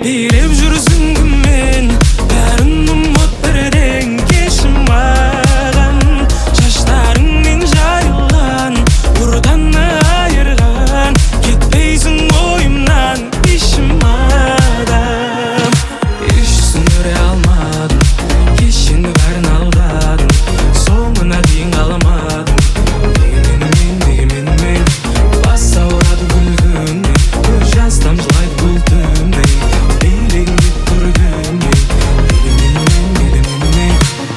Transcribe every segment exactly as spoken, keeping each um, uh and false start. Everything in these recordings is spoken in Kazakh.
Билеп жүрсің кіммен, бәрін ұмыт бірден кешір маған. Шаштарыңмен жайылған, ұрдан айырған, кетпейсің ойымнан, бишім адам. Еш түсіндіре алмадым, кешенді бәрін алдадым, соңына дейін қаламадым. Неге менімен, неге менімен, бас ауырады күлгенмен, көз жас тамшылайды бұл түнде. Билегіңде көргенмен, неге менімен, неге менімен.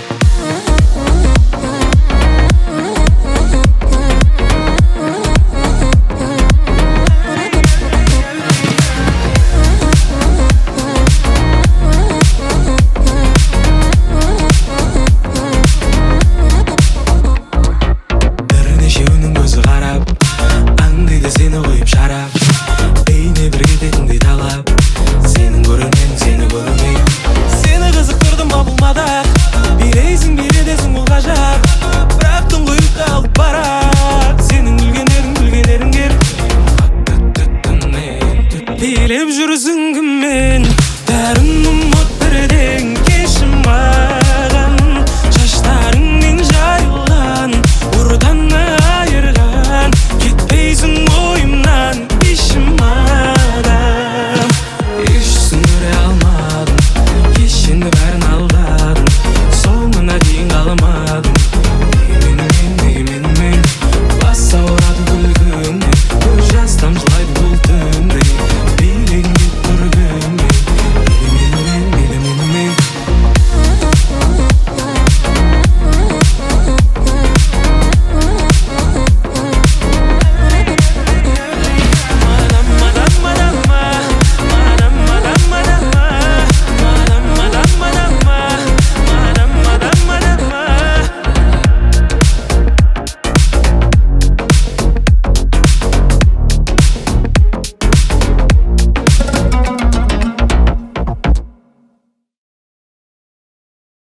Бірнешеуінің көзі қарап, аңдайды сені қойып шарап. Бейне бір кететіндей талап, сенің көрермен, сені көрмей. Сені қызықтырдым ба бұл мадақ, билейсің биледесің ол ғажап. Бірақ тұңғиық қалып барад, сенің күлгендерің күлгендерің кер. Билеп жүрсің кіммен,